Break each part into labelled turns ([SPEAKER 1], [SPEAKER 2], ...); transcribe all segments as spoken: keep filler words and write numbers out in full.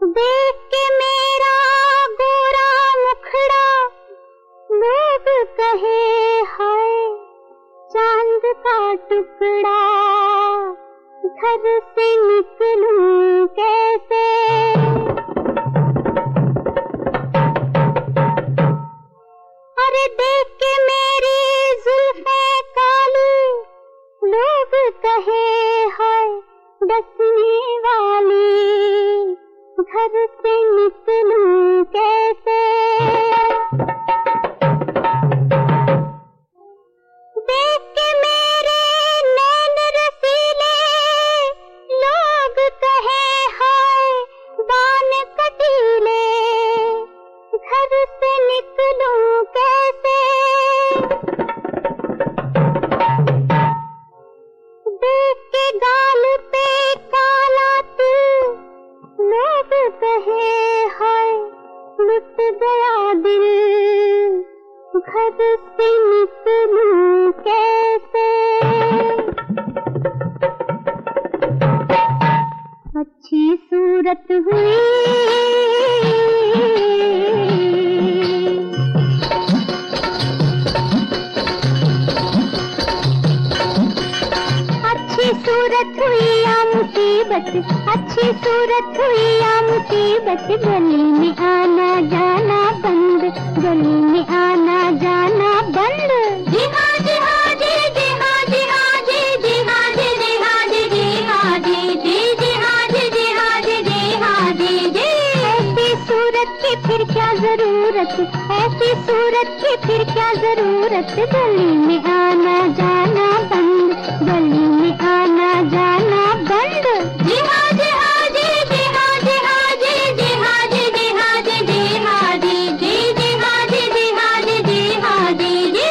[SPEAKER 1] देख के मेरा गोरा मुखड़ा लोग कहे हाय चांद का टुकड़ा, घर से निकलूं कैसे। अरे देख के मेरी जुल्फें काली लोग कहे हाय डसने वाली, घर से निकलूं कैसे। देख के मेरे नैन रसीले लोग कहे हाय बान कटीले, घर से निकलूं कैसे। देख के गाल पे काला तिल लोग कहे हाय लुट गया दिल, घर से निकलूं कैसे। अच्छी सूरत हुई अच्छी सूरत हुई या मुसीबत, अच्छी सूरत हुई या मुसीबत, गली में आना जाना बंद, गली में आना जाना बंद। जी हाँ जी हाँ जी जी हाँ जी हाँ जी जी हाँ जी जी हाँ जी जी हाँ जी जी जी हाँ जी जी हाँ जी जी हाँ जी जी। ऐसी सूरत की फिर क्या जरूरत, ऐसी सूरत की फिर क्या जरूरत, गली में आना जाना बंद, गली में आना जाना बंद। जी हाँ जी हाँ जी जी हाँ जी हाँ जी जी हाँ जी जी हाँ जी जी हाँ जी जी जी हाँ जी जी हाँ जी जी हाँ जी जी।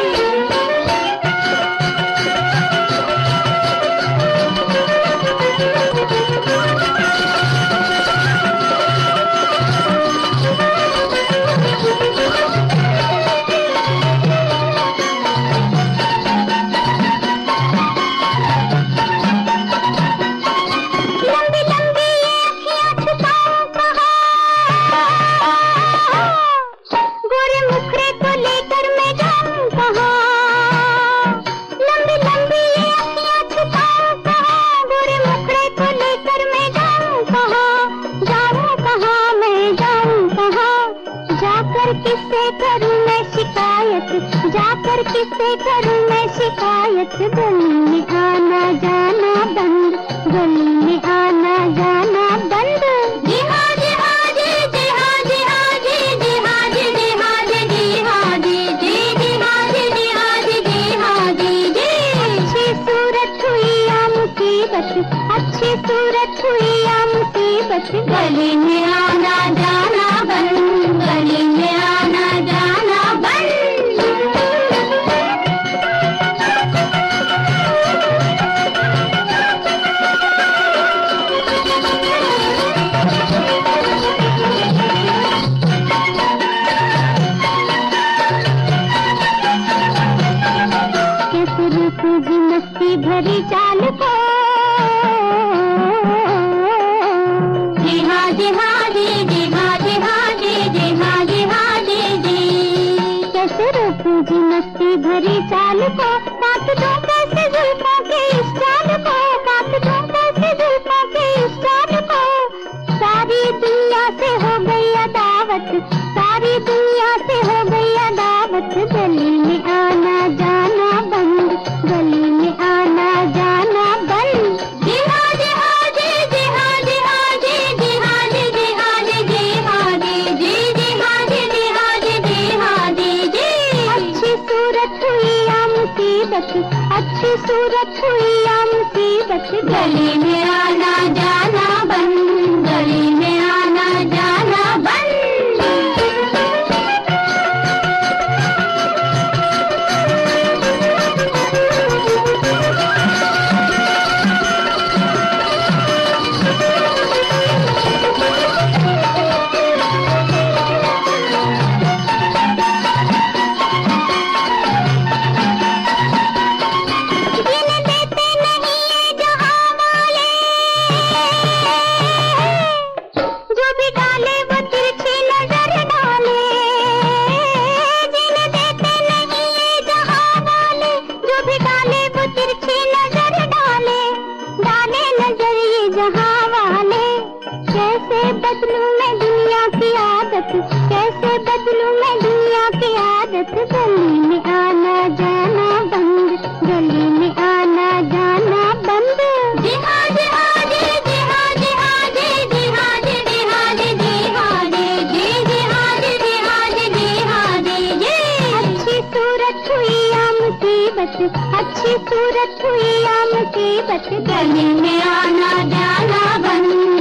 [SPEAKER 1] किससे करूं मैं शिकायत, जाकर किससे करूं मैं शिकायत, गली में आना जाना बंद, गली में आना जाना बंद। जी हाँ जी हाँ जी जी हाँ जी हाँ जी जी हाँ जी जी हाँ जी जी हाँ जी जी जी हाँ जी जी हाँ जी जी हाँ जी जी। अच्छी सूरत हुई या मुसीबत, अच्छी सूरत हुई या मुसीबत, गली में आना जाना बंद, गली में आना जाना बंद। कैसे रुकूं जी मस्ती भरी चाल को, जी हाँ जी हाँ जी जी हाँ जी हाँ जी जी हाँ जी हाँ जी जी। कैसे रोकूं जी मस्ती भरी चाल को, काट दूं कैसे जुल्फों के इस चाल को, काट दूं कैसे जुल्फों के इस चाल को। सारी दुनिया से हो गई अदावत, सारी दुनिया से हो गई अदावत, गली में आना जाना बंद, गली में आना जाना बंद। जी हाँ जी हाँ जी जी हाँ जी हाँ जी जी हाँ जी जी हाँ जी जी हाँ जी जी जी हाँ जी जी हाँ जी जी हाँ जी जी। अच्छी सूरत हुई या मुसीबत, अच्छी सूरत हुई या मुसीबत, गली में आना जाना बंद, गली में आना जाना बंद। जीने देते नहीं ये जहां वाले, कैसे बदलूं मैं दुनिया की आदत, गली में आना जाना बंद, गली में आना जाना बंद। जी हाँ जी हाँ जी, जी हाँ जी हाँ जी, जी हाँ जी जी हाँ जी, जी हाँ जी जी, जी हाँ जी जी हाँ जी, जी हाँ जी जी। अच्छी सूरत हुई या मुसीबत, अच्छी सूरत हुई या मुसीबत, गली में आना जाना बंद।